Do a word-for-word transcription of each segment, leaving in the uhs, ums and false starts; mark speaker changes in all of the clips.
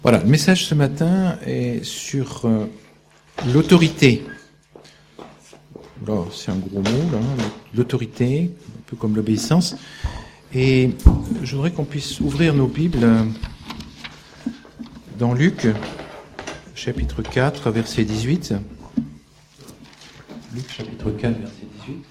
Speaker 1: Voilà, le message ce matin est sur euh, l'autorité. Alors, c'est un gros mot, là, l'autorité, un peu comme l'obéissance. Et je voudrais qu'on puisse ouvrir nos Bibles dans Luc, chapitre quatre, verset dix-huit. Luc, chapitre quatre, verset dix-huit.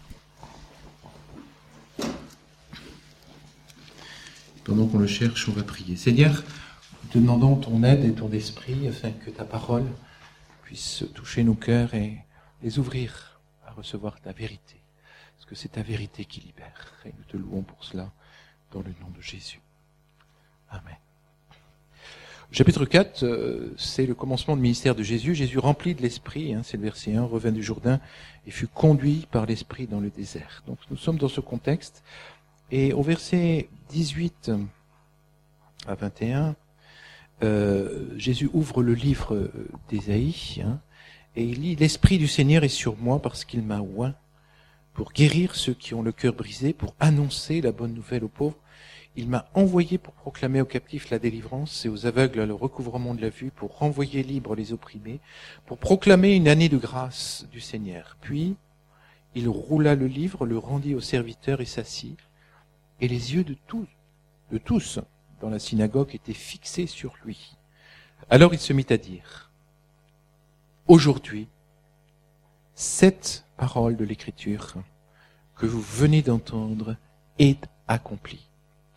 Speaker 1: Pendant qu'on le cherche, on va prier. Seigneur, nous te demandons ton aide et ton esprit afin que ta parole puisse toucher nos cœurs et les ouvrir à recevoir ta vérité. Parce que c'est ta vérité qui libère. Et nous te louons pour cela dans le nom de Jésus. Amen. Chapitre quatre, euh, c'est le commencement du ministère de Jésus. Jésus rempli de l'Esprit, hein, c'est le verset un, revint du Jourdain et fut conduit par l'Esprit dans le désert. Donc nous sommes dans ce contexte. Et au verset dix-huit à vingt et un, euh, Jésus ouvre le livre d'Ésaïe, hein, et il lit « L'Esprit du Seigneur est sur moi parce qu'il m'a oint pour guérir ceux qui ont le cœur brisé, pour annoncer la bonne nouvelle aux pauvres. Il m'a envoyé pour proclamer aux captifs la délivrance et aux aveugles le recouvrement de la vue, pour renvoyer libres les opprimés, pour proclamer une année de grâce du Seigneur. » Puis, il roula le livre, le rendit au serviteur et s'assit. Et les yeux de tous, de tous dans la synagogue étaient fixés sur lui. Alors il se mit à dire, « Aujourd'hui, cette parole de l'Écriture que vous venez d'entendre est accomplie. »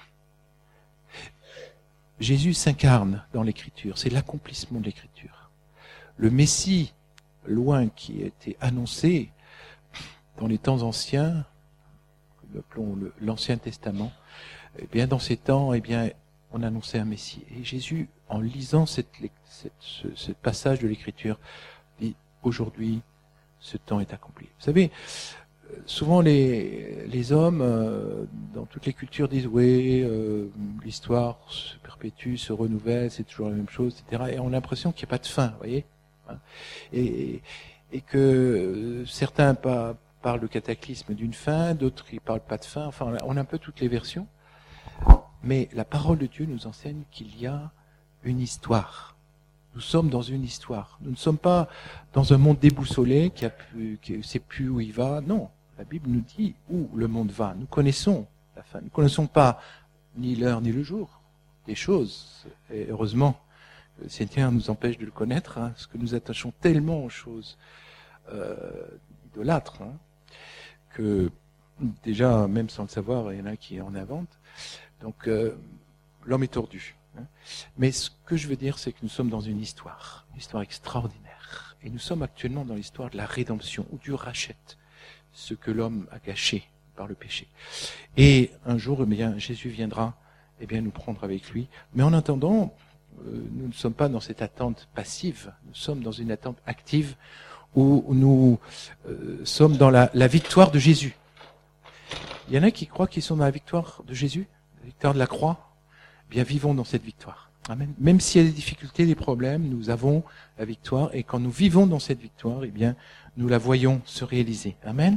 Speaker 1: Jésus s'incarne dans l'Écriture, c'est l'accomplissement de l'Écriture. Le Messie, loin, qui a été annoncé dans les temps anciens, appelons le, l'Ancien Testament, eh bien, dans ces temps, eh bien, on annonçait un Messie. Et Jésus, en lisant cette, cette, ce, ce passage de l'Écriture, dit, aujourd'hui, ce temps est accompli. Vous savez, souvent les, les hommes, euh, dans toutes les cultures, disent, oui, euh, l'histoire se perpétue, se renouvelle, c'est toujours la même chose, et cetera. Et on a l'impression qu'il n'y a pas de fin, vous voyez, et, et que certains pas parle de cataclysme d'une fin, d'autres qui parlent pas de fin, enfin on a un peu toutes les versions, mais la parole de Dieu nous enseigne qu'il y a une histoire. Nous sommes dans une histoire. Nous ne sommes pas dans un monde déboussolé qui a pu, qui ne sait plus où il va. Non, la Bible nous dit où le monde va. Nous connaissons la fin. Nous ne connaissons pas ni l'heure ni le jour des choses. Et heureusement, le Seigneur nous empêche de le connaître, hein, parce que nous attachons tellement aux choses euh, idolâtres, hein, que déjà, même sans le savoir, il y en a qui en inventent. Donc, euh, l'homme est tordu. Hein. Mais ce que je veux dire, c'est que nous sommes dans une histoire, une histoire extraordinaire. Et nous sommes actuellement dans l'histoire de la rédemption, où Dieu rachète ce que l'homme a gâché par le péché. Et un jour, eh bien, Jésus viendra eh bien, nous prendre avec lui. Mais en attendant, euh, nous ne sommes pas dans cette attente passive, nous sommes dans une attente active, où nous euh, sommes dans la, la victoire de Jésus. Il y en a qui croient qu'ils sont dans la victoire de Jésus, la victoire de la croix. Eh bien, vivons dans cette victoire. Amen. Même s'il y a des difficultés, des problèmes, nous avons la victoire. Et quand nous vivons dans cette victoire, eh bien, nous la voyons se réaliser. Amen.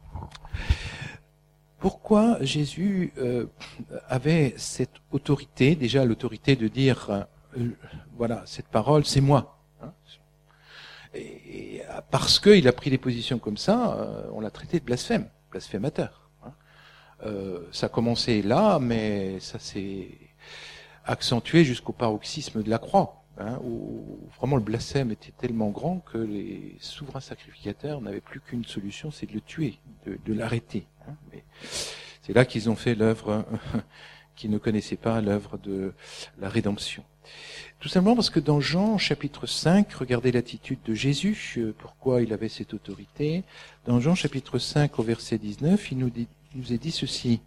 Speaker 1: Pourquoi Jésus euh, avait cette autorité, déjà l'autorité de dire, euh, voilà, cette parole, c'est moi. Hein. Et parce qu'il a pris des positions comme ça, euh, on l'a traité de blasphème, blasphémateur. Hein. Euh, ça a commencé là, mais ça s'est accentué jusqu'au paroxysme de la croix, hein, où vraiment le blasphème était tellement grand que les souverains sacrificateurs n'avaient plus qu'une solution, c'est de le tuer, de, de l'arrêter. Hein. Mais c'est là qu'ils ont fait l'œuvre, qu'ils ne connaissaient pas, l'œuvre de la rédemption. Tout simplement parce que dans Jean chapitre cinq, regardez l'attitude de Jésus, pourquoi il avait cette autorité. Dans Jean chapitre cinq au verset dix-neuf, il nous, dit, il nous est dit ceci.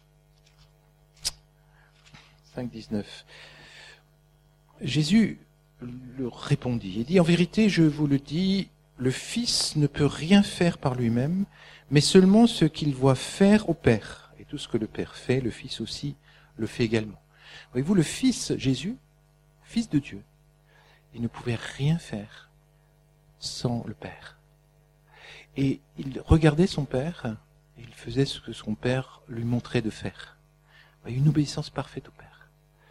Speaker 1: cinq dix-neuf. Jésus leur répondit et dit, en vérité, je vous le dis, le Fils ne peut rien faire par lui-même, mais seulement ce qu'il voit faire au Père. Et tout ce que le Père fait, le Fils aussi le fait également. Voyez-vous, le Fils, Jésus, Fils de Dieu, il ne pouvait rien faire sans le Père. Et il regardait son Père, et il faisait ce que son Père lui montrait de faire. Une obéissance parfaite au Père.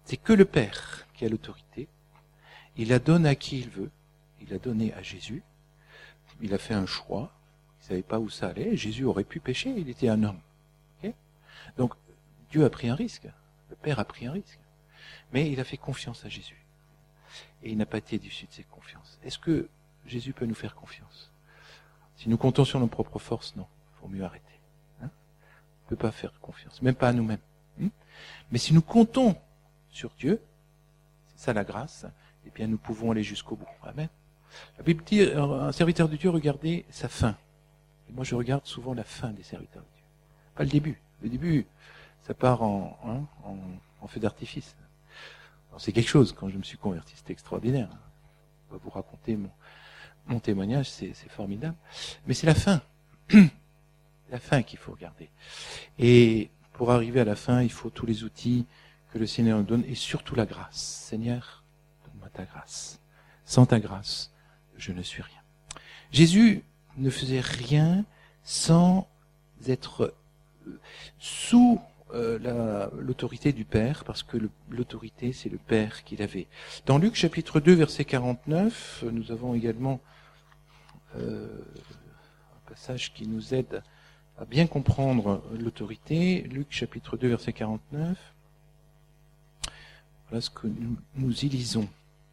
Speaker 1: C'est que le Père qui a l'autorité. Il la donne à qui il veut. Il l'a donné à Jésus. Il a fait un choix. Il ne savait pas où ça allait. Jésus aurait pu pécher. Il était un homme. Okay? Donc, Dieu a pris un risque. Le Père a pris un risque. Mais il a fait confiance à Jésus. Et il n'a pas été déçu de cette confiance. Est-ce que Jésus peut nous faire confiance? Si nous comptons sur nos propres forces, non. Il faut mieux arrêter. Hein? On ne peut pas faire confiance. Même pas à nous-mêmes. Hein? Mais si nous comptons sur Dieu, c'est ça la grâce, eh bien nous pouvons aller jusqu'au bout. Amen. La Bible dit, un serviteur de Dieu, regardez sa fin. Et moi je regarde souvent la fin des serviteurs de Dieu. Pas le début. Le début, ça part en, hein, en, en feu d'artifice. Alors, c'est quelque chose, quand je me suis converti, c'était extraordinaire. Je vais vous raconter mon, mon témoignage, c'est, c'est formidable. Mais c'est la fin. La fin qu'il faut regarder. Et pour arriver à la fin, il faut tous les outils que le Seigneur nous donne, et surtout la grâce. Seigneur, donne-moi ta grâce. Sans ta grâce, je ne suis rien. Jésus ne faisait rien sans être sous euh, la, l'autorité du Père, parce que le, l'autorité, c'est le Père qu'il avait. Dans Luc chapitre deux, verset quarante-neuf, nous avons également euh, un passage qui nous aide à bien comprendre l'autorité. Luc chapitre deux, verset quarante-neuf. Voilà ce que nous, nous y lisons.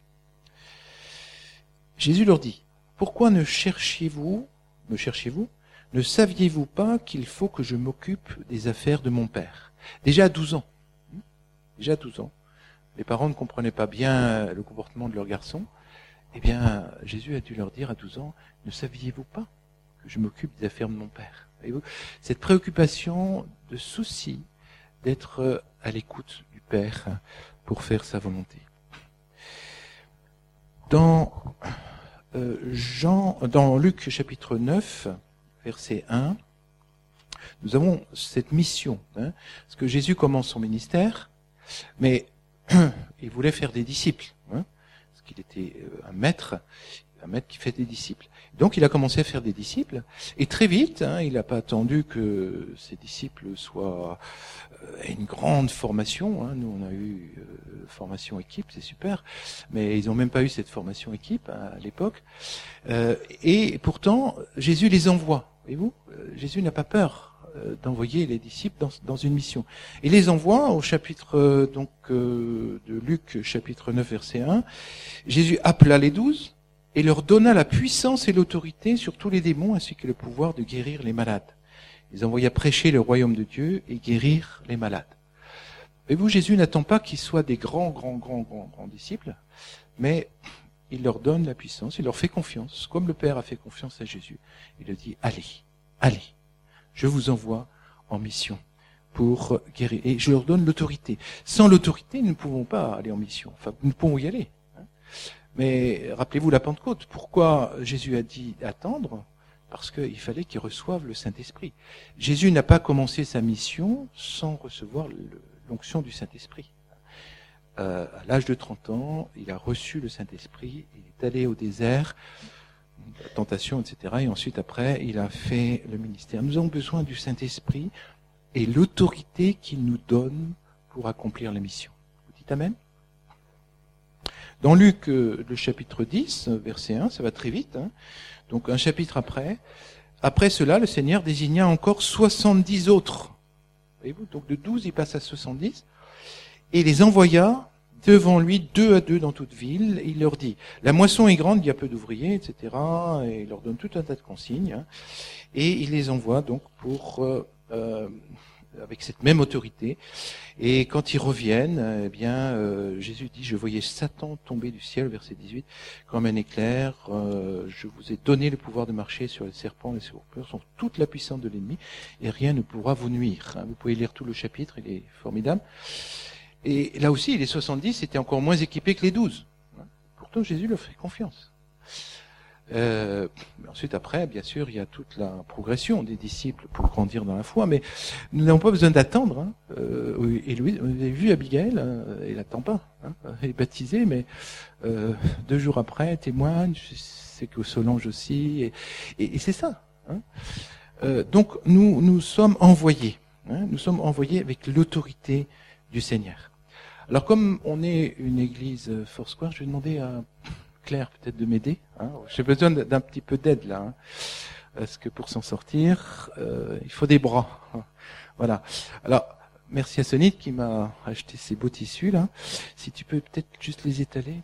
Speaker 1: Jésus leur dit, « Pourquoi ne cherchiez-vous, me cherchiez-vous, ne saviez-vous pas qu'il faut que je m'occupe des affaires de mon Père ?» Déjà à douze ans. Déjà à douze ans. Les parents ne comprenaient pas bien le comportement de leur garçon. Eh bien, Jésus a dû leur dire à douze ans, « Ne saviez-vous pas que je m'occupe des affaires de mon Père ?» Voyez-vous, cette préoccupation de souci d'être à l'écoute du Père pour faire sa volonté. Dans euh, Jean, dans Luc chapitre neuf, verset un, nous avons cette mission, hein, parce que Jésus commence son ministère, mais il voulait faire des disciples, hein, parce qu'il était un maître, un maître qui fait des disciples. Donc il a commencé à faire des disciples, et très vite, hein, il n'a pas attendu que ses disciples soient euh, aient une grande formation. Hein. Nous, on a eu euh, formation équipe, c'est super, mais ils n'ont même pas eu cette formation équipe hein, à l'époque. Euh, et pourtant, Jésus les envoie. Voyez-vous, euh, Jésus n'a pas peur euh, d'envoyer les disciples dans, dans une mission. Il les envoie au chapitre euh, donc euh, de Luc, chapitre neuf, verset un. Jésus appela les douze et leur donna la puissance et l'autorité sur tous les démons ainsi que le pouvoir de guérir les malades. Ils envoya prêcher le royaume de Dieu et guérir les malades. Et vous, Jésus n'attend pas qu'ils soient des grands, grands, grands, grands, grands disciples, mais il leur donne la puissance, il leur fait confiance, comme le Père a fait confiance à Jésus. Il leur dit, allez, allez, je vous envoie en mission pour guérir. Et je leur donne l'autorité. Sans l'autorité, nous ne pouvons pas aller en mission. Enfin, nous pouvons y aller. Mais rappelez-vous la Pentecôte. Pourquoi Jésus a dit attendre ? Parce qu'il fallait qu'ils reçoivent le Saint-Esprit. Jésus n'a pas commencé sa mission sans recevoir l'onction du Saint-Esprit. Euh, à l'âge de trente ans, il a reçu le Saint-Esprit, il est allé au désert, la tentation, et cetera. Et ensuite, après, il a fait le ministère. Nous avons besoin du Saint-Esprit et l'autorité qu'il nous donne pour accomplir la mission. Vous dites Amen ? Dans Luc, euh, le chapitre dix, verset un, ça va très vite, hein. Donc un chapitre après, après cela, le Seigneur désigna encore soixante-dix autres. Voyez-vous, donc de douze, il passe à soixante-dix, et les envoya devant lui deux à deux dans toute ville. Il leur dit, la moisson est grande, il y a peu d'ouvriers, et cetera. Et il leur donne tout un tas de consignes, hein. Et il les envoie donc pour euh, euh, avec cette même autorité. Et quand ils reviennent, eh bien, euh, Jésus dit, je voyais Satan tomber du ciel, verset dix-huit, comme un éclair. Euh, je vous ai donné le pouvoir de marcher sur les serpents, les scorpions, sur toute la puissance de l'ennemi, et rien ne pourra vous nuire. Vous pouvez lire tout le chapitre, il est formidable. Et là aussi, les soixante-dix étaient encore moins équipés que les douze. Pourtant, Jésus leur fait confiance. Euh, ensuite, après, bien sûr, il y a toute la progression des disciples pour grandir dans la foi, mais nous n'avons pas besoin d'attendre. Hein. Euh, et Louis, vous avez vu Abigail, hein, elle n'attend pas. Hein, elle est baptisée, mais euh, deux jours après, elle témoigne, c'est que Solange aussi, et, et, et c'est ça. Hein. Euh, donc, nous, nous sommes envoyés. Hein, nous sommes envoyés avec l'autorité du Seigneur. Alors comme on est une église Foursquare, je vais demander à Claire peut-être de m'aider. Hein. J'ai besoin d'un petit peu d'aide là. Hein. Parce que pour s'en sortir, euh, il faut des bras. Voilà. Alors, merci à Sonite qui m'a acheté ces beaux tissus là. Si tu peux peut-être juste les étaler.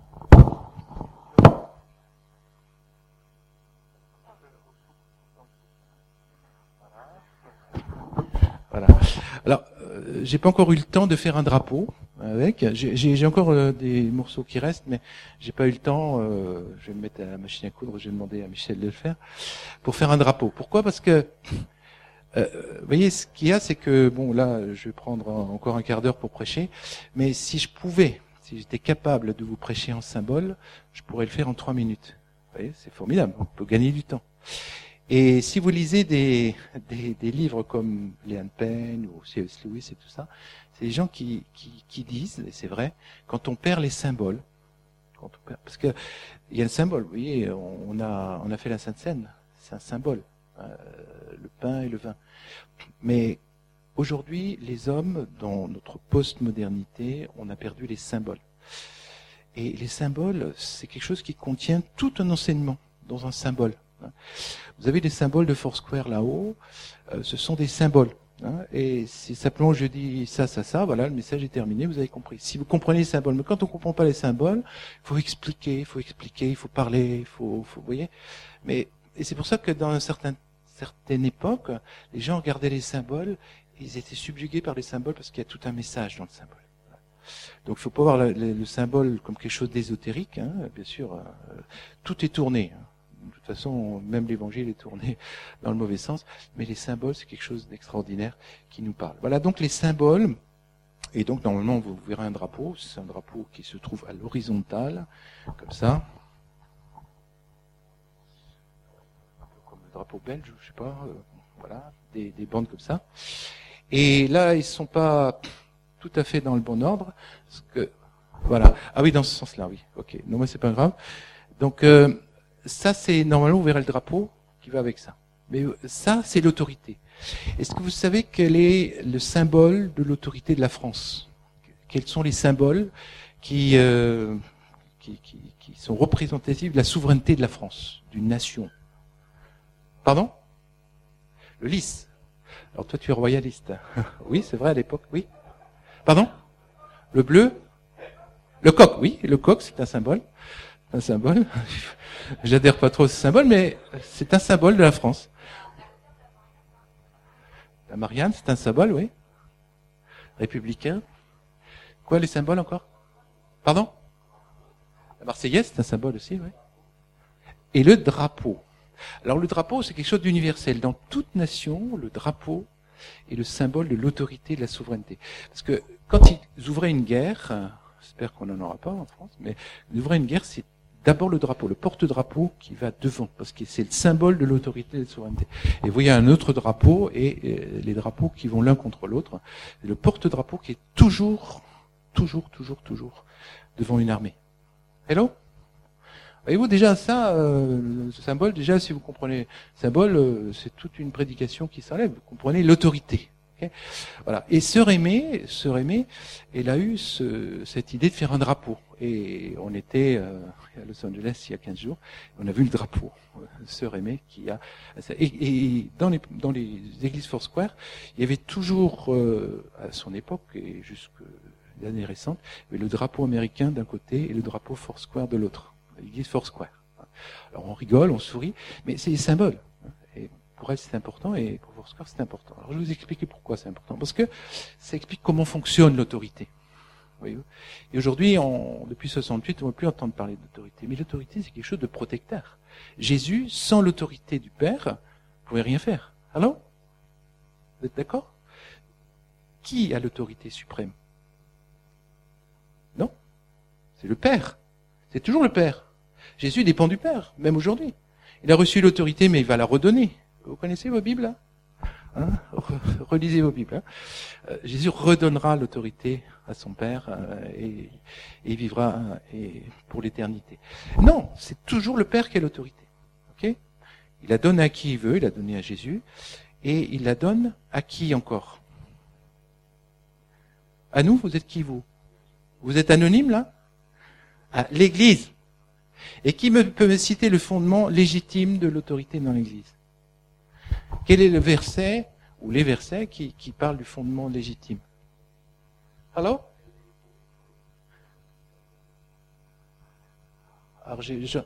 Speaker 1: Voilà. Alors, euh, j'ai pas encore eu le temps de faire un drapeau avec. J'ai, j'ai encore euh, des morceaux qui restent, mais j'ai pas eu le temps. Euh, je vais me mettre à la machine à coudre. Je vais demander à Michel de le faire pour faire un drapeau. Pourquoi ? Parce que Euh, vous voyez, ce qu'il y a, c'est que, bon, là, je vais prendre encore un quart d'heure pour prêcher, mais si je pouvais, si j'étais capable de vous prêcher en symbole, je pourrais le faire en trois minutes. Vous voyez, c'est formidable, on peut gagner du temps. Et si vous lisez des, des, des livres comme Leon Payne ou C S Lewis et tout ça, c'est des gens qui, qui, qui disent, et c'est vrai, quand on perd les symboles, quand on perd, parce que il y a un symbole, vous voyez, on a, on a fait la Sainte Seine, c'est un symbole. Euh, le pain et le vin. Mais aujourd'hui, les hommes, dans notre postmodernité, on a perdu les symboles. Et les symboles, c'est quelque chose qui contient tout un enseignement dans un symbole. Vous avez les symboles de Foursquare là-haut, euh, ce sont des symboles. Hein, et si simplement je dis ça, ça, ça, voilà, le message est terminé, vous avez compris. Si vous comprenez les symboles, mais quand on ne comprend pas les symboles, il faut expliquer, il faut expliquer, il faut parler, il faut, faut, vous voyez. Mais et c'est pour ça que dans un certain certaine époque, les gens regardaient les symboles, et ils étaient subjugués par les symboles parce qu'il y a tout un message dans le symbole. Donc il ne faut pas voir le, le, le symbole comme quelque chose d'ésotérique, hein, bien sûr, euh, tout est tourné. Hein. De toute façon, même l'évangile est tourné dans le mauvais sens, mais les symboles, c'est quelque chose d'extraordinaire qui nous parle. Voilà, donc les symboles, et donc normalement vous verrez un drapeau, c'est un drapeau qui se trouve à l'horizontale, comme ça. Drapeau belge, je sais pas, euh, voilà, des, des bandes comme ça. Et là, ils sont pas tout à fait dans le bon ordre, parce que voilà. Ah oui, dans ce sens-là, oui. Ok. Non, mais c'est pas grave. Donc euh, ça, c'est normalement, vous verrez le drapeau qui va avec ça. Mais ça, c'est l'autorité. Est-ce que vous savez quel est le symbole de l'autorité de la France ? Quels sont les symboles qui, euh, qui, qui, qui sont représentatifs de la souveraineté de la France, d'une nation ? Pardon ? Le lys. Alors toi, tu es royaliste. Oui, c'est vrai à l'époque, oui. Pardon ? Le bleu ? Le coq, oui. Le coq, c'est un symbole. Un symbole. J'adhère pas trop à ce symbole, mais c'est un symbole de la France. La Marianne, c'est un symbole, oui. Républicain. Quoi, les symboles encore ? Pardon ? La Marseillaise, c'est un symbole aussi, oui. Et le drapeau. Alors le drapeau, c'est quelque chose d'universel. Dans toute nation, le drapeau est le symbole de l'autorité et de la souveraineté. Parce que quand ils ouvraient une guerre, j'espère qu'on n'en aura pas en France, mais ils ouvraient une guerre, c'est d'abord le drapeau, le porte-drapeau qui va devant, parce que c'est le symbole de l'autorité et de la souveraineté. Et vous voyez un autre drapeau et les drapeaux qui vont l'un contre l'autre. Le porte-drapeau qui est toujours, toujours, toujours, toujours devant une armée. Hello ? Voyez-vous, déjà, ça, euh, ce symbole, déjà, si vous comprenez le symbole, euh, c'est toute une prédication qui s'enlève. Vous comprenez l'autorité. Okay, voilà. Et Sœur Aimée, Sœur Aimée, elle a eu ce, cette idée de faire un drapeau. Et on était euh, à Los Angeles il y a quinze jours, on a vu le drapeau. Euh, Sœur Aimée qui a... Et, et dans, les, dans les églises Foursquare, il y avait toujours, euh, à son époque, et jusqu'à l'année récente, il y avait le drapeau américain d'un côté et le drapeau Foursquare de l'autre. L'église Foursquare. Alors on rigole, on sourit, mais c'est des symboles. Et pour elle c'est important et pour Foursquare c'est important. Alors je vais vous expliquer pourquoi c'est important. Parce que ça explique comment fonctionne l'autorité. Voyez-vous ? Et aujourd'hui, on, depuis soixante-huit, on ne veut plus entendre parler d'autorité. Mais l'autorité c'est quelque chose de protecteur. Jésus, sans l'autorité du Père, ne pouvait rien faire. Alors ? Vous êtes d'accord ? Qui a l'autorité suprême ? Non ? C'est le Père. C'est toujours le Père. Jésus dépend du Père, même aujourd'hui. Il a reçu l'autorité, mais il va la redonner. Vous connaissez vos Bibles, là hein? Relisez vos Bibles. Hein euh, Jésus redonnera l'autorité à son Père euh, et, et vivra euh, et pour l'éternité. Non, c'est toujours le Père qui a l'autorité. Okay, il la donne à qui il veut, il l'a donné à Jésus, et il la donne à qui encore ? À nous, vous êtes qui vous ? Vous êtes anonyme là? Ah, l'Église. Et qui me, peut me citer le fondement légitime de l'autorité dans l'Église? Quel est le verset ou les versets qui, qui parlent du fondement légitime? Alors? Alors j'ai, je...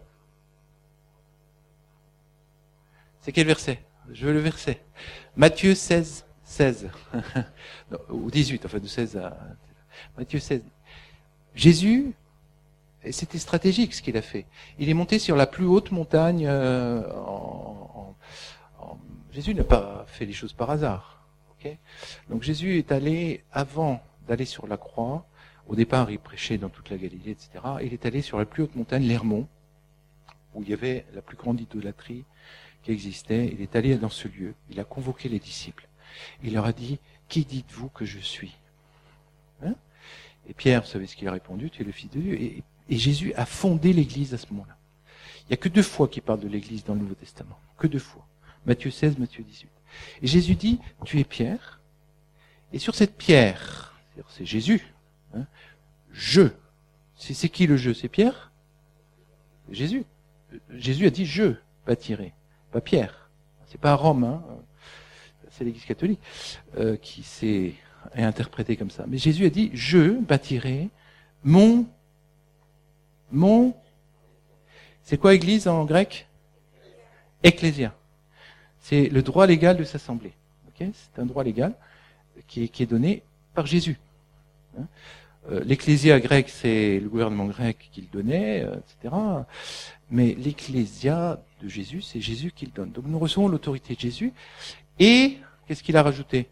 Speaker 1: C'est quel verset? Je veux le verset. Matthieu seize, seize. Non, ou dix-huit, enfin de seize à... Matthieu seize. Jésus, et c'était stratégique ce qu'il a fait. Il est monté sur la plus haute montagne. Euh, en, en, en... Jésus n'a pas fait les choses par hasard. Okay? Donc Jésus est allé, avant d'aller sur la croix, au départ il prêchait dans toute la Galilée, et cetera. Il est allé sur la plus haute montagne, l'Hermon, où il y avait la plus grande idolâtrie qui existait. Il est allé dans ce lieu, il a convoqué les disciples. Il leur a dit, qui dites-vous que je suis? Hein? Et Pierre, vous savez ce qu'il a répondu, tu es le Fils de Dieu. Et, et Jésus a fondé l'Église à ce moment-là. Il n'y a que deux fois qu'il parle de l'Église dans le Nouveau Testament. Que deux fois. Matthieu seize, Matthieu dix-huit. Et Jésus dit, tu es Pierre, et sur cette pierre, c'est Jésus, hein, je. C'est, c'est qui le je? C'est Pierre? C'est Jésus. Jésus a dit, je bâtirai, pas Pierre. C'est pas Rome, hein. C'est l'Église catholique euh, qui s'est interprété comme ça. Mais Jésus a dit, je bâtirai mon, mon, c'est quoi Église en grec? Ecclésia. C'est le droit légal de s'assembler. Okay, c'est un droit légal qui est, qui est donné par Jésus. Hein, euh, l'Ecclésia grec, c'est le gouvernement grec qui le donnait, euh, et cetera. Mais l'Ecclésia de Jésus, c'est Jésus qui le donne. Donc nous recevons l'autorité de Jésus. Et, qu'est-ce qu'il a rajouté?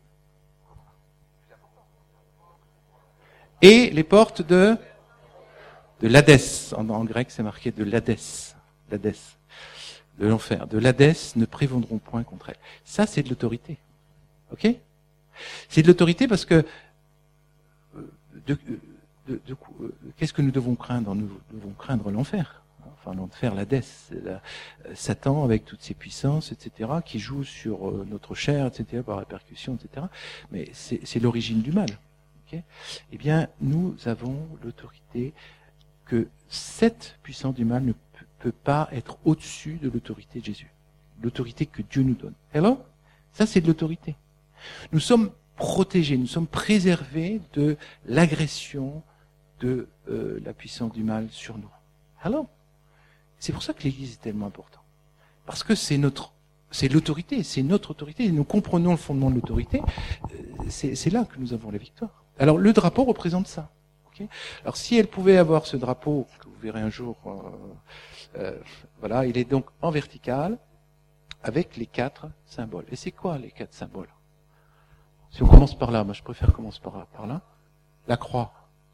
Speaker 1: Et les portes de, de l'Hadès. En, en grec, c'est marqué de l'Hadès. L'Hadès. De l'enfer. De l'Hadès ne prévaudront point contre elle. Ça, c'est de l'autorité. Ok? C'est de l'autorité parce que, de, de, de, de, qu'est-ce que nous devons craindre? Nous devons craindre l'enfer. Enfin, l'enfer, l'Hadès, la, Satan avec toutes ses puissances, et cetera, qui joue sur euh, notre chair, et cetera, par répercussion, et cetera. Mais c'est, c'est l'origine du mal. Okay? Eh bien, nous avons l'autorité que cette puissance du mal ne peut, peut pas être au-dessus de l'autorité de Jésus. L'autorité que Dieu nous donne. Alors, ça c'est de l'autorité. Nous sommes protégés, nous sommes préservés de l'agression de euh, la puissance du mal sur nous. Alors, c'est pour ça que l'Église est tellement importante. Parce que c'est notre, c'est l'autorité, c'est notre autorité. Et nous comprenons le fondement de l'autorité. C'est, c'est là que nous avons la victoire. Alors le drapeau représente ça. Okay? Alors si elle pouvait avoir ce drapeau, que vous verrez un jour, euh, euh, voilà, il est donc en vertical avec les quatre symboles. Et c'est quoi les quatre symboles? Si on commence par là, moi je préfère commencer par là, par là. La croix.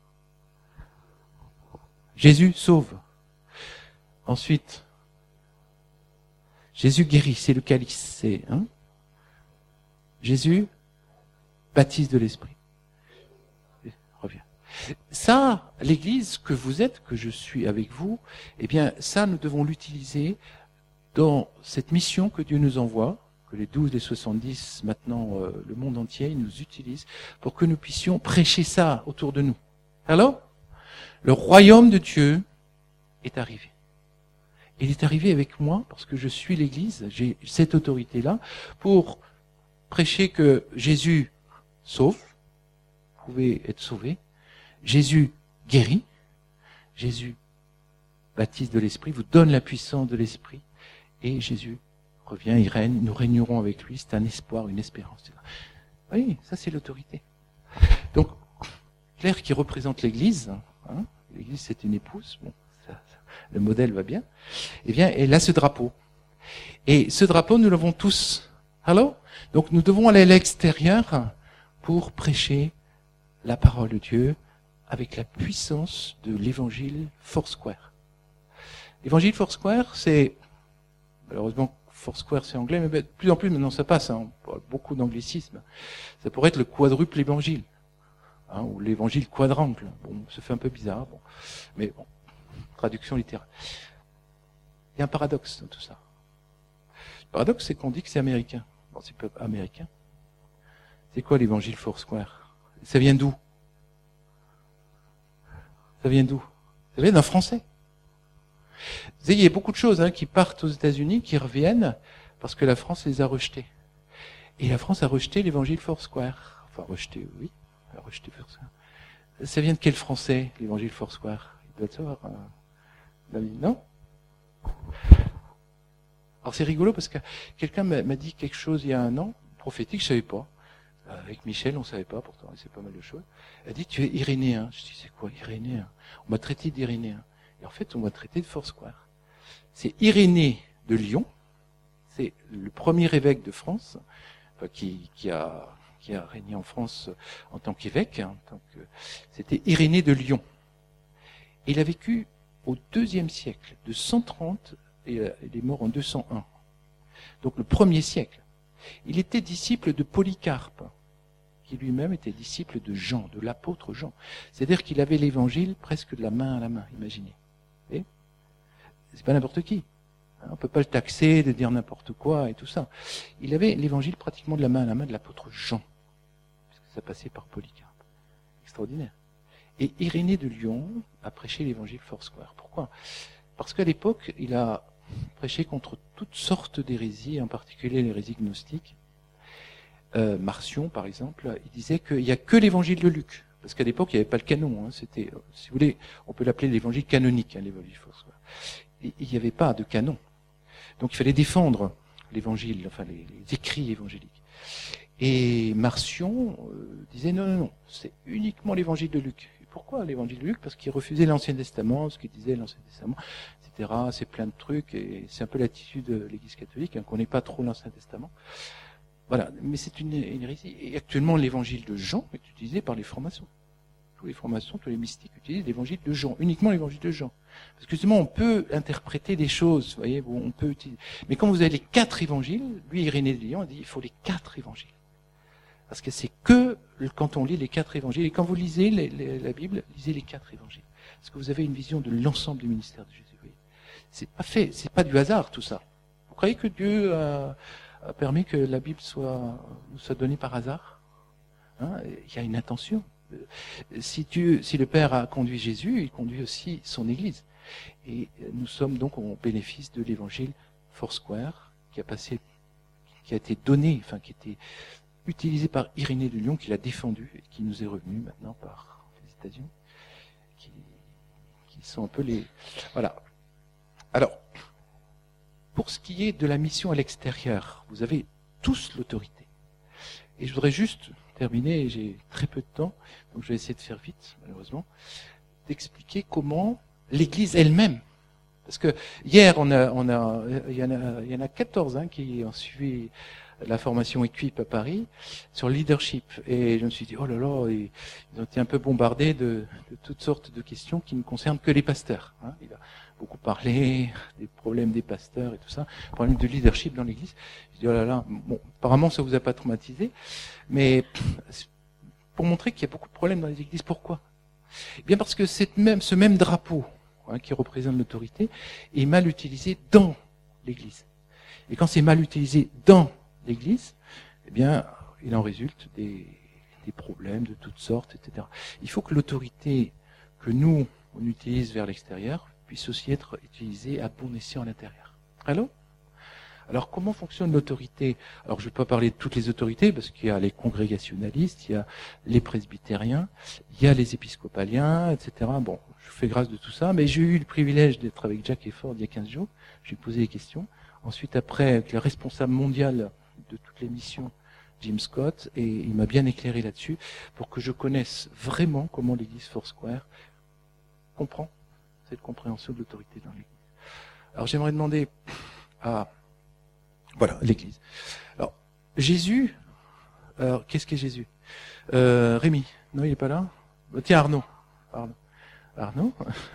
Speaker 1: Jésus sauve. Ensuite, Jésus guérit, c'est le calice. C'est, hein? Jésus baptise de l'Esprit. Reviens. Ça, l'Église que vous êtes, que je suis avec vous, eh bien, ça, nous devons l'utiliser dans cette mission que Dieu nous envoie, que les douze, les soixante-dix, maintenant, euh, le monde entier, ils nous utilisent pour que nous puissions prêcher ça autour de nous. Alors, le royaume de Dieu est arrivé. Il est arrivé avec moi parce que je suis l'Église, j'ai cette autorité-là pour prêcher que Jésus sauve, vous pouvez être sauvé, Jésus guérit, Jésus baptise de l'Esprit, vous donne la puissance de l'Esprit, et Jésus revient, il règne, nous régnerons avec lui, c'est un espoir, une espérance. Oui, ça c'est l'autorité. Donc, Claire qui représente l'Église, hein, l'Église c'est une épouse, bon, ça, ça, le modèle va bien, eh bien, elle a ce drapeau. Et ce drapeau, nous l'avons tous. Alors, donc nous devons aller à l'extérieur pour prêcher la parole de Dieu avec la puissance de l'évangile Foursquare. L'évangile Foursquare, c'est, malheureusement, Foursquare c'est anglais, mais de plus en plus maintenant ça passe, hein, beaucoup d'anglicisme. Ça pourrait être le quadruple évangile, hein, ou l'évangile quadrangle. Bon, ça fait un peu bizarre, bon, mais bon, traduction littérale. Il y a un paradoxe dans tout ça. Le paradoxe, c'est qu'on dit que c'est américain. Bon, c'est pas américain. C'est quoi l'évangile Foursquare? Ça vient d'où? Ça vient d'où? Ça vient d'un Français. Vous savez, il y a beaucoup de choses hein, qui partent aux États-Unis, qui reviennent, parce que la France les a rejetées. Et la France a rejeté l'évangile Foursquare. Enfin, rejeté, oui. Elle a rejeté Foursquare. Ça vient de quel Français, l'évangile Foursquare? Il doit savoir. Euh, David, non? Alors c'est rigolo parce que quelqu'un m'a dit quelque chose il y a un an, prophétique, je savais pas. Avec Michel, on savait pas, pourtant, c'est pas mal de choses. Elle dit, tu es irénéen. Je dis, c'est quoi, irénéen? On m'a traité d'irénéen. Et en fait, on m'a traité de Foursquare. C'est Irénée de Lyon. C'est le premier évêque de France, enfin, qui, qui a, qui a régné en France en tant qu'évêque. Hein, en tant que, c'était Irénée de Lyon. Et il a vécu au deuxième siècle, de cent trente, et il est mort en deux cent un. Donc le premier siècle. Il était disciple de Polycarpe, qui lui-même était disciple de Jean, de l'apôtre Jean. C'est-à-dire qu'il avait l'évangile presque de la main à la main, imaginez. Et c'est pas n'importe qui. On ne peut pas le taxer de dire n'importe quoi et tout ça. Il avait l'évangile pratiquement de la main à la main de l'apôtre Jean, puisque ça passait par Polycarpe. Extraordinaire. Et Irénée de Lyon a prêché l'évangile Foursquare. Pourquoi? Parce qu'à l'époque, il a prêché contre toutes sortes d'hérésies, en particulier l'hérésie gnostique. Euh, Marcion, par exemple, il disait qu'il n'y a que l'évangile de Luc. Parce qu'à l'époque, il n'y avait pas le canon. Hein, c'était, si vous voulez, on peut l'appeler l'évangile canonique, hein, l'évangile Foursquare. Et il n'y avait pas de canon. Donc il fallait défendre l'évangile, enfin les, les écrits évangéliques. Et Marcion euh, disait non, non, non, c'est uniquement l'évangile de Luc. Et pourquoi l'évangile de Luc? Parce qu'il refusait l'Ancien Testament, ce qu'il disait l'Ancien Testament, et cetera. C'est plein de trucs, et c'est un peu l'attitude de l'Église catholique, hein, qu'on n'ait pas trop l'Ancien Testament. Voilà, mais c'est une, une hérésie. Et actuellement, l'évangile de Jean est utilisé par les francs-maçons. Tous les francs-maçons, tous les mystiques utilisent l'évangile de Jean, uniquement l'évangile de Jean. Parce que justement, on peut interpréter des choses, vous voyez, on peut utiliser. Mais quand vous avez les quatre évangiles, lui, Irénée de Lyon, a dit, il faut les quatre évangiles. Parce que c'est que quand on lit les quatre évangiles, et quand vous lisez les, les, la Bible, lisez les quatre évangiles. Parce que vous avez une vision de l'ensemble du ministère de Jésus. Vous voyez. C'est pas fait, c'est pas du hasard, tout ça. Vous croyez que Dieu a, a permis que la Bible soit, nous soit donnée par hasard? Hein, il y a une intention. Si, Dieu, si le Père a conduit Jésus, il conduit aussi son Église. Et nous sommes donc au bénéfice de l'évangile Foursquare, qui a passé, qui a été donné, enfin qui a été utilisé par Irénée de Lyon, qui l'a défendu et qui nous est revenu maintenant par les États-Unis, qui, qui sont un peu les. Voilà. Alors, pour ce qui est de la mission à l'extérieur, vous avez tous l'autorité. Et je voudrais juste terminer, j'ai très peu de temps, donc je vais essayer de faire vite, malheureusement, d'expliquer comment l'Église elle-même, parce que hier, on a, on a, il y en a, il y en a quatorze hein, qui ont suivi la formation Equip à Paris sur le leadership, et je me suis dit, oh là là, ils ont été un peu bombardés de, de toutes sortes de questions qui ne concernent que les pasteurs. Hein. Il a beaucoup parlé des problèmes des pasteurs et tout ça, problèmes de leadership dans l'Église. Je dis, oh là là, bon, apparemment ça vous a pas traumatisé, mais pour montrer qu'il y a beaucoup de problèmes dans les églises. Pourquoi? Eh bien parce que cette même, ce même drapeau hein, qui représente l'autorité est mal utilisé dans l'Église. Et quand c'est mal utilisé dans l'Église, eh bien il en résulte des, des problèmes de toutes sortes, et cetera. Il faut que l'autorité que nous on utilise vers l'extérieur puisse aussi être utilisée à bon escient à l'intérieur. Allô? Alors, comment fonctionne l'autorité? Alors, je ne vais pas parler de toutes les autorités, parce qu'il y a les congrégationalistes, il y a les presbytériens, il y a les épiscopaliens, et cetera. Bon, je fais grâce de tout ça, mais j'ai eu le privilège d'être avec Jack Efford il y a quinze jours. Je lui ai posé des questions. Ensuite, après, avec le responsable mondial de toutes les missions, Jim Scott, et il m'a bien éclairé là-dessus, pour que je connaisse vraiment comment l'Église Foursquare comprend cette compréhension de l'autorité dans l'Église. Alors, j'aimerais demander à... Voilà, l'Église. Alors, Jésus, alors, qu'est-ce qu'est Jésus? euh, Rémi, non, il n'est pas là? Tiens, Arnaud. Arnaud. Arnaud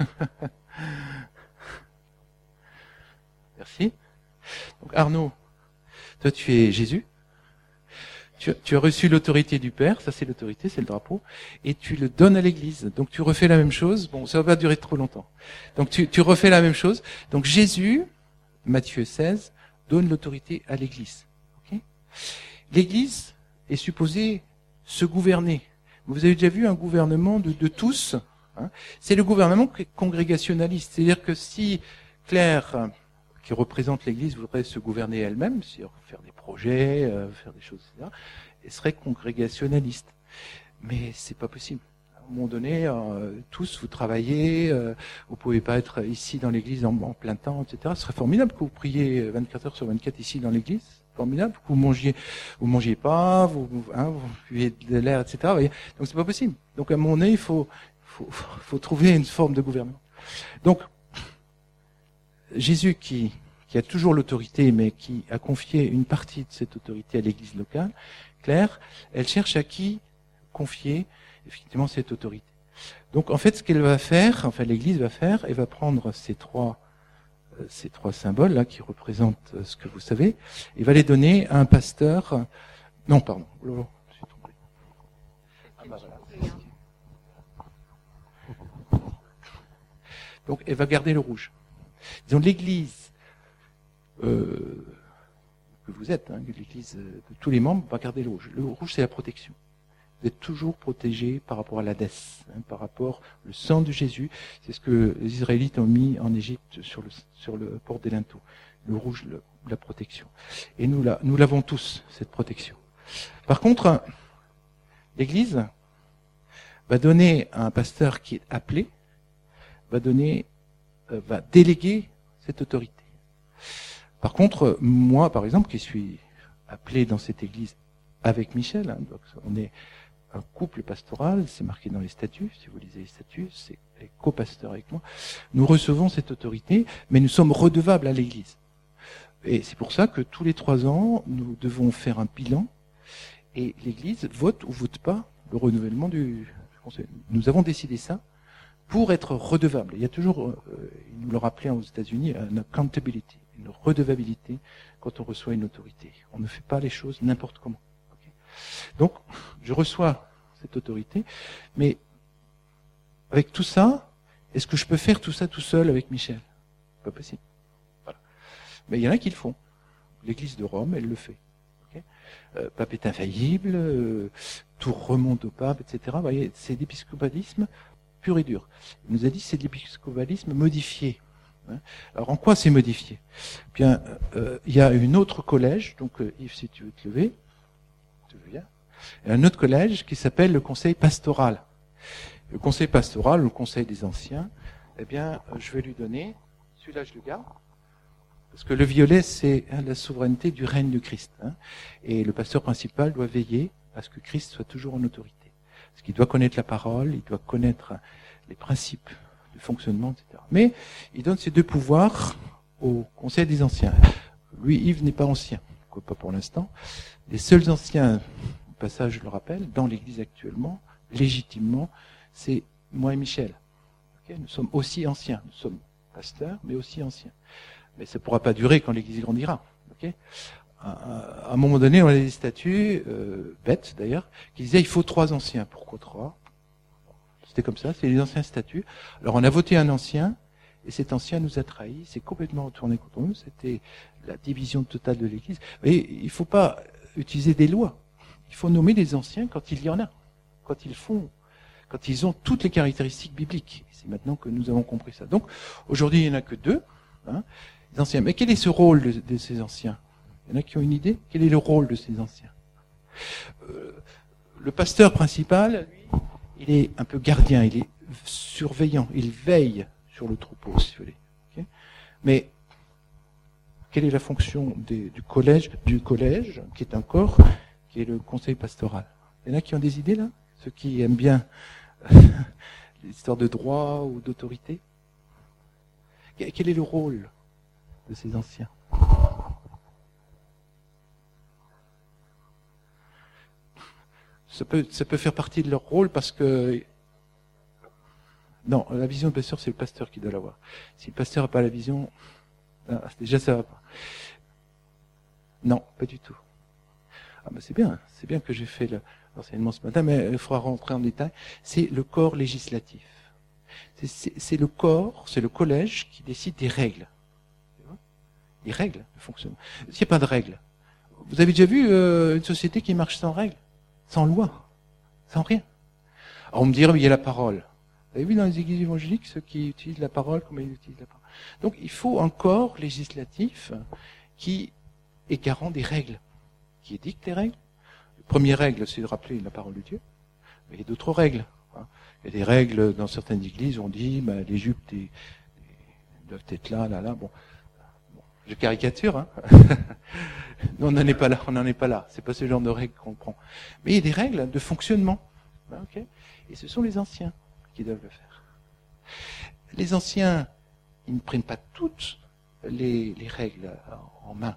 Speaker 1: Merci. Donc, Arnaud, toi, tu es Jésus. Tu, tu as reçu l'autorité du Père, ça c'est l'autorité, c'est le drapeau, et tu le donnes à l'Église. Donc, tu refais la même chose. Bon, ça va pas durer trop longtemps. Donc, tu, tu refais la même chose. Donc, Jésus, Matthieu seize, donne l'autorité à l'Église. Okay? L'Église est supposée se gouverner. Vous avez déjà vu un gouvernement de, de tous? Hein. C'est le gouvernement congrégationaliste. C'est-à-dire que si Claire, qui représente l'Église, voudrait se gouverner elle-même, c'est-à-dire faire des projets, euh, faire des choses, et cetera, elle serait congrégationnaliste. Mais c'est pas possible. À un moment donné, euh, tous, vous travaillez, euh, vous pouvez pas être ici dans l'église en, en plein temps, et cetera. Ce serait formidable que vous priez vingt-quatre heures sur vingt-quatre ici dans l'église. Formidable. Vous mangiez, vous mangiez pas, vous, hein, vous buvez de l'air, et cetera. Voyez. Donc c'est pas possible. Donc à un moment donné, il faut, faut, faut trouver une forme de gouvernement. Donc, Jésus qui, qui a toujours l'autorité, mais qui a confié une partie de cette autorité à l'église locale, Claire, elle cherche à qui confier effectivement cette autorité. Donc en fait, ce qu'elle va faire, enfin l'Église va faire, elle va prendre ces trois, euh, ces trois symboles là qui représentent euh, ce que vous savez, et va les donner à un pasteur. Euh, non, pardon, oh, je suis trompé. Ah, bah, voilà. Donc elle va garder le rouge. Disons l'Église euh, que vous êtes, hein, l'Église de tous les membres va garder le rouge. Le rouge, c'est la protection. Vous êtes toujours protégé par rapport à l'Hadès, hein, par rapport au sang de Jésus. C'est ce que les Israélites ont mis en Égypte sur le, sur le port des linteaux. Le rouge, le, la protection. Et nous, la, nous l'avons tous, cette protection. Par contre, l'Église va donner à un pasteur qui est appelé, va donner, euh, va déléguer cette autorité. Par contre, moi, par exemple, qui suis appelé dans cette Église avec Michel, hein, donc on est un couple pastoral, c'est marqué dans les statuts, si vous lisez les statuts, c'est les co-pasteurs avec moi. Nous recevons cette autorité, mais nous sommes redevables à l'Église. Et c'est pour ça que tous les trois ans, nous devons faire un bilan, et l'Église vote ou vote pas le renouvellement du conseil. Nous avons décidé ça pour être redevable. Il y a toujours, euh, ils nous le rappelaient aux États-Unis, une accountability, une redevabilité quand on reçoit une autorité. On ne fait pas les choses n'importe comment. Donc, je reçois cette autorité, mais avec tout ça, est-ce que je peux faire tout ça tout seul avec Michel? Pas possible. Voilà. Mais il y en a qui le font. L'Église de Rome, elle le fait. Okay, euh, pape est infaillible, euh, tout remonte au pape, et cetera. Vous voyez, c'est l'épiscopalisme pur et dur. Il nous a dit que c'est de l'épiscopalisme modifié. Hein. Alors, en quoi c'est modifié? Bien, euh, il y a une autre collège, donc euh, Yves, si tu veux te lever. Et un autre collège qui s'appelle le conseil pastoral. Le conseil pastoral, le conseil des anciens, eh bien, je vais lui donner, celui-là je le garde, parce que le violet, c'est hein, la souveraineté du règne de Christ. Hein, et le pasteur principal doit veiller à ce que Christ soit toujours en autorité. Parce qu'il doit connaître la parole, il doit connaître les principes de fonctionnement, et cetera. Mais il donne ces deux pouvoirs au conseil des anciens. Lui, Yves, n'est pas ancien, quoi, pas pour l'instant. Les seuls anciens, au passage, je le rappelle, dans l'Église actuellement, légitimement, c'est moi et Michel. Okay, nous sommes aussi anciens. Nous sommes pasteurs, mais aussi anciens. Mais ça ne pourra pas durer quand l'Église grandira. Okay, à, à un moment donné, on a des statuts, euh, bêtes d'ailleurs, qui disaient il faut trois anciens. Pourquoi trois? C'était comme ça, c'est les anciens statuts. Alors on a voté un ancien, et cet ancien nous a trahis, c'est complètement retourné contre nous, c'était la division totale de l'Église. Et il ne faut pas utiliser des lois. Il faut nommer les anciens quand il y en a, quand ils font, quand ils ont toutes les caractéristiques bibliques. C'est maintenant que nous avons compris ça. Donc, aujourd'hui, il n'y en a que deux, hein, les anciens. Mais quel est ce rôle de, de ces anciens? Il y en a qui ont une idée? Quel est le rôle de ces anciens? euh, Le pasteur principal, lui, il est un peu gardien, il est surveillant, il veille sur le troupeau, si vous voulez. Okay, mais quelle est la fonction des, du collège, du collège, qui est un corps, qui est le conseil pastoral? Il y en a qui ont des idées là? Ceux qui aiment bien l'histoire de droit ou d'autorité? Quel est le rôle de ces anciens? Ça peut, ça peut faire partie de leur rôle parce que non, la vision du pasteur, c'est le pasteur qui doit l'avoir. Si le pasteur n'a pas la vision, ah, déjà ça va pas. Non, pas du tout. Ah ben c'est bien, c'est bien que j'ai fait le, l'enseignement ce matin, mais il faudra rentrer en détail. C'est le corps législatif. C'est, c'est, c'est le corps, c'est le collège qui décide des règles. Les règles de fonctionnement. S'il n'y a pas de règles, vous avez déjà vu euh, une société qui marche sans règles, sans loi, sans rien. Alors on me dirait, mais il y a la parole. Vous avez vu dans les églises évangéliques ceux qui utilisent la parole, comment ils utilisent la parole. Donc il faut un corps législatif qui est garant des règles, qui édicte les règles. La première règle, c'est de rappeler la parole de Dieu. Mais il y a d'autres règles. Hein. Il y a des règles dans certaines églises, on dit bah, les jupes des, des, doivent être là, là, là. Bon, bon je caricature. Hein. Nous, on n'en est pas là. On n'en est pas là. C'est pas ce genre de règles qu'on prend. Mais il y a des règles de fonctionnement. Okay. Et ce sont les anciens qui doivent le faire. Les anciens, ils ne prennent pas toutes les, les règles en main.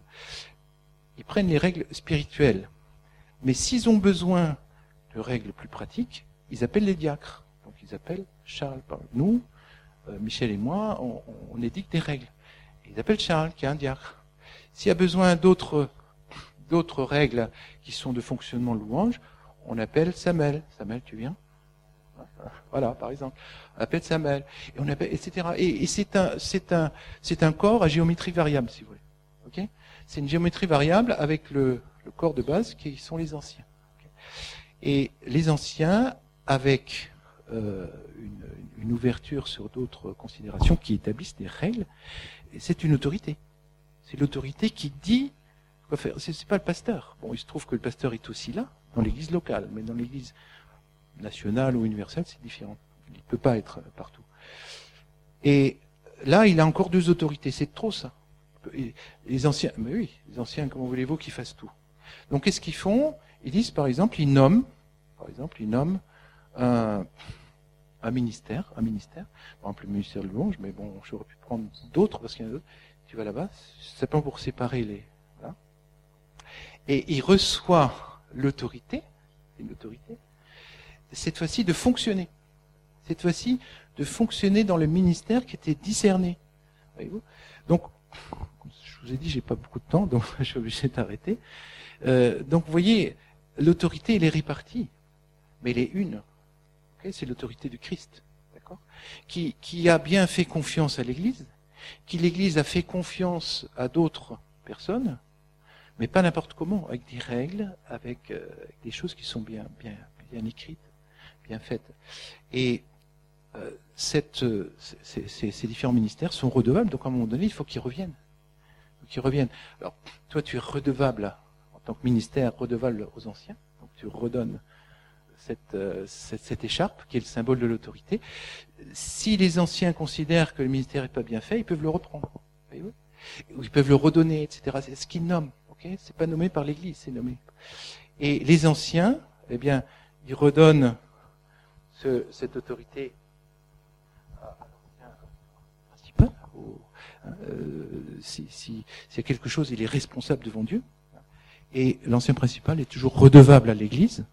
Speaker 1: Ils prennent les règles spirituelles. Mais s'ils ont besoin de règles plus pratiques, ils appellent les diacres. Donc ils appellent Charles. Nous, euh, Michel et moi, on, on édicte des règles. Et ils appellent Charles, qui est un diacre. S'il y a besoin d'autres, d'autres règles qui sont de fonctionnement de louange, on appelle Samuel. Samuel, tu viens ? Voilà, par exemple. On appelle Samuel. Et on appelle, et cetera. Et, et c'est un, c'est un, c'est un corps à géométrie variable, si vous voulez. Ok ? C'est une géométrie variable avec le, le corps de base qui sont les anciens. Okay ? Et les anciens, avec euh, une, une ouverture sur d'autres considérations qui établissent des règles, c'est une autorité. C'est l'autorité qui dit quoi faire. C'est, c'est pas le pasteur. Bon, il se trouve que le pasteur est aussi là, dans l'église locale, mais dans l'église nationale ou universelle, c'est différent. Il ne peut pas être partout. Et là, il a encore deux autorités. C'est trop, ça. Et les anciens, mais oui, les anciens, comment voulez-vous qu'ils fassent tout? Donc, qu'est-ce qu'ils font? Ils disent, par exemple, ils nomment, par exemple, ils nomment un, un ministère, un ministère, par exemple, le ministère de louange, mais bon, j'aurais pu prendre d'autres, parce qu'il y en a d'autres. Tu vas là-bas, c'est simplement pour séparer les, voilà. Et il reçoit l'autorité, une autorité, cette fois-ci de fonctionner. Cette fois-ci de fonctionner dans le ministère qui était discerné. Voyez-vous ? Donc, je vous ai dit, j'ai pas beaucoup de temps, donc je suis obligé d'arrêter. Euh, donc, vous voyez, l'autorité, elle est répartie, mais elle est une. Okay ? C'est l'autorité du Christ, d'accord ? Qui, qui a bien fait confiance à l'Église, qui l'Église a fait confiance à d'autres personnes, mais pas n'importe comment, avec des règles, avec, euh, avec des choses qui sont bien, bien, bien écrites, bien faites. Et euh, cette, euh, ces, ces, ces différents ministères sont redevables, donc à un moment donné, il faut qu'ils reviennent. Il faut qu'ils reviennent. Alors, toi, tu es redevable, en tant que ministère, redevable aux anciens, donc tu redonnes cette, euh, cette, cette écharpe, qui est le symbole de l'autorité. Si les anciens considèrent que le ministère n'est pas bien fait, ils peuvent le reprendre. Voyez-vous ? Ou ils peuvent le redonner, et cetera. C'est ce qu'ils nomment. Okay ? C'est pas nommé par l'Église, c'est nommé. Et les anciens, eh bien, ils redonnent ce, cette autorité à l'ancien principal. Au, euh, si, si, s'il y a quelque chose, il est responsable devant Dieu. Et l'ancien principal est toujours redevable à l'Église,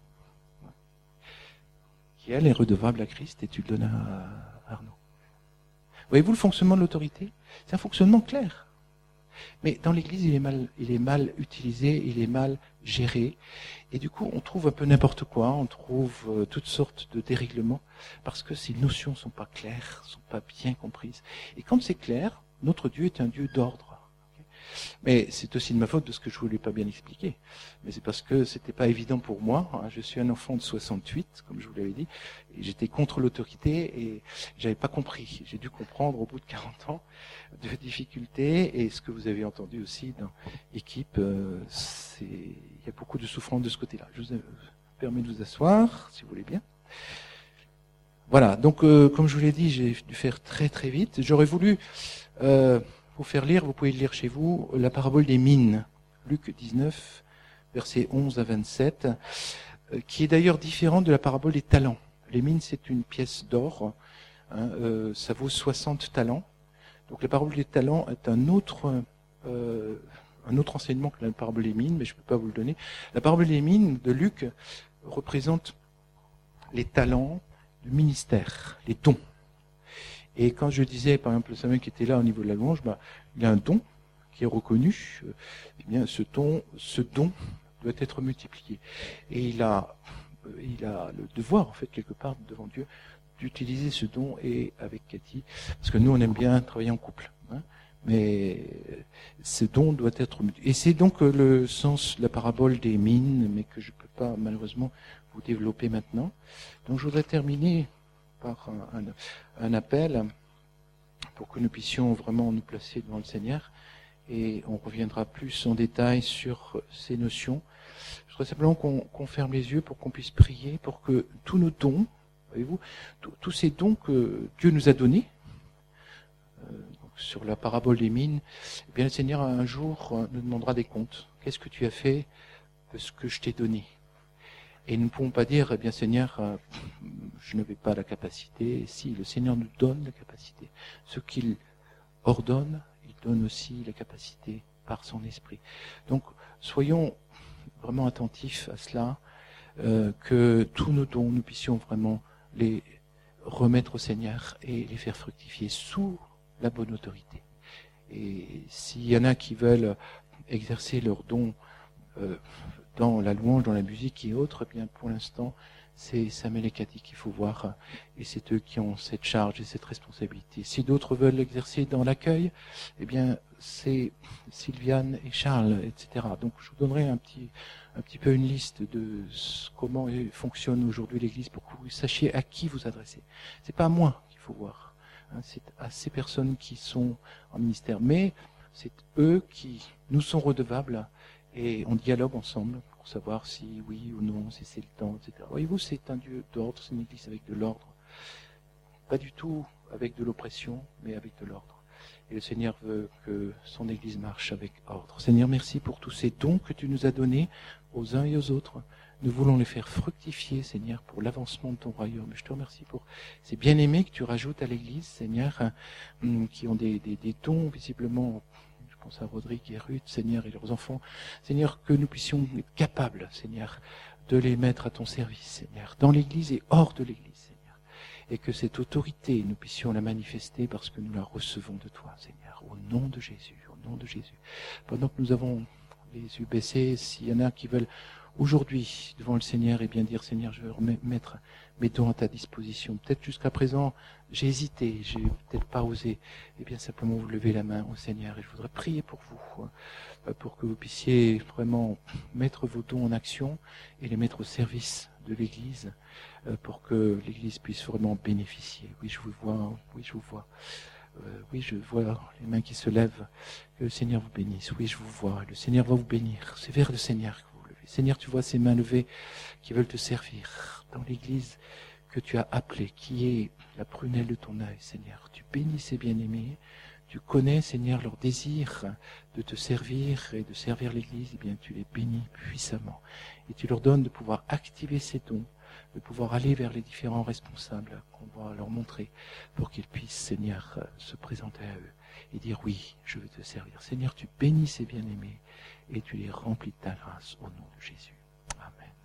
Speaker 1: qui elle est redevable à Christ, et tu le donnes à Arnaud. Voyez-vous le fonctionnement de l'autorité ? C'est un fonctionnement clair. Mais dans l'Église, il est mal, il est mal utilisé, il est mal géré. Et du coup, on trouve un peu n'importe quoi, on trouve euh, toutes sortes de dérèglements, parce que ces notions ne sont pas claires, ne sont pas bien comprises. Et quand c'est clair, notre Dieu est un Dieu d'ordre. Mais c'est aussi de ma faute de ce que je ne voulais pas bien expliquer. Mais c'est parce que c'était pas évident pour moi. Je suis un enfant de soixante-huit, comme je vous l'avais dit, et j'étais contre l'autorité et j'avais pas compris. J'ai dû comprendre au bout de quarante ans de difficultés, et ce que vous avez entendu aussi dans l'équipe, euh, c'est il y a beaucoup de souffrance de ce côté-là. Je vous permets de vous asseoir, si vous voulez bien. Voilà. Donc, euh, comme je vous l'ai dit, j'ai dû faire très très vite. J'aurais voulu euh, vous faire lire, vous pouvez le lire chez vous, la parabole des mines, Luc dix-neuf, versets onze à vingt-sept, euh, qui est d'ailleurs différente de la parabole des talents. Les mines, c'est une pièce d'or, hein, euh, ça vaut soixante talents. Donc la parabole des talents est un autre, euh, un autre enseignement que la parabole des mines, mais je ne peux pas vous le donner. La parabole des mines de Luc représente les talents du ministère, les dons. Et quand je disais, par exemple, le Samuel qui était là au niveau de la louange, bah, il a un don qui est reconnu. Eh bien, ce don, ce don doit être multiplié. Et il a, il a le devoir, en fait, quelque part, devant Dieu, d'utiliser ce don, et avec Cathy, parce que nous, on aime bien travailler en couple. Hein, mais ce don doit être multiplié. Et c'est donc le sens de la parabole des mines, mais que je ne peux pas, malheureusement, vous développer maintenant. Donc, je voudrais terminer par un, un, un appel pour que nous puissions vraiment nous placer devant le Seigneur. Et on reviendra plus en détail sur ces notions. Je voudrais simplement qu'on qu'on ferme les yeux pour qu'on puisse prier, pour que tous nos dons, voyez-vous, tous ces dons que Dieu nous a donnés, euh, sur la parabole des mines, eh bien le Seigneur un jour nous demandera des comptes. Qu'est-ce que tu as fait de ce que je t'ai donné? Et nous ne pouvons pas dire, eh bien Seigneur, euh, je n'avais pas la capacité. Si, le Seigneur nous donne la capacité. Ce qu'il ordonne, il donne aussi la capacité par son esprit. Donc, soyons vraiment attentifs à cela, euh, que tous nos dons, nous puissions vraiment les remettre au Seigneur et les faire fructifier sous la bonne autorité. Et s'il y en a qui veulent exercer leurs dons euh, dans la louange, dans la musique et autres, eh bien pour l'instant, c'est Samuel et Cathy qu'il faut voir, et c'est eux qui ont cette charge et cette responsabilité. Si d'autres veulent l'exercer dans l'accueil, eh bien c'est Sylviane et Charles, et cetera. Donc je vous donnerai un petit, un petit peu une liste de comment fonctionne aujourd'hui l'Église pour que vous sachiez à qui vous adresser. C'est pas à moi qu'il faut voir, hein, c'est à ces personnes qui sont en ministère, mais c'est eux qui nous sont redevables et on dialogue ensemble pour savoir si oui ou non, si c'est le temps, et cetera. Voyez-vous, c'est un Dieu d'ordre, c'est une Église avec de l'ordre. Pas du tout avec de l'oppression, mais avec de l'ordre. Et le Seigneur veut que son Église marche avec ordre. Seigneur, merci pour tous ces dons que tu nous as donnés aux uns et aux autres. Nous voulons les faire fructifier, Seigneur, pour l'avancement de ton royaume. Je te remercie pour ces bien-aimés que tu rajoutes à l'Église, Seigneur, qui ont des, des, des dons visiblement. Je pense à Rodrigue et Ruth, Seigneur, et leurs enfants. Seigneur, que nous puissions être capables, Seigneur, de les mettre à ton service, Seigneur, dans l'Église et hors de l'Église, Seigneur. Et que cette autorité, nous puissions la manifester parce que nous la recevons de toi, Seigneur, au nom de Jésus, au nom de Jésus. Pendant que nous avons les yeux baissés, s'il y en a qui veulent aujourd'hui, devant le Seigneur, et bien dire, Seigneur, je veux remettre mes dons à ta disposition. Peut-être jusqu'à présent, j'ai hésité, j'ai peut-être pas osé. Eh bien, simplement, vous levez la main au Seigneur. Et je voudrais prier pour vous, pour que vous puissiez vraiment mettre vos dons en action et les mettre au service de l'Église, pour que l'Église puisse vraiment bénéficier. Oui, je vous vois, oui, je vous vois. Euh, oui, je vois les mains qui se lèvent. Que le Seigneur vous bénisse. Oui, je vous vois. Le Seigneur va vous bénir. C'est vers le Seigneur que vous vous levez. Seigneur, tu vois ces mains levées qui veulent te servir dans l'Église que tu as appelée, qui est la prunelle de ton œil, Seigneur. Tu bénis ces bien-aimés. Tu connais, Seigneur, leur désir de te servir et de servir l'Église. Eh bien, tu les bénis puissamment. Et tu leur donnes de pouvoir activer ces dons, de pouvoir aller vers les différents responsables qu'on va leur montrer pour qu'ils puissent, Seigneur, se présenter à eux et dire oui, je veux te servir. Seigneur, tu bénis ces bien-aimés et tu les remplis de ta grâce au nom de Jésus. Amen.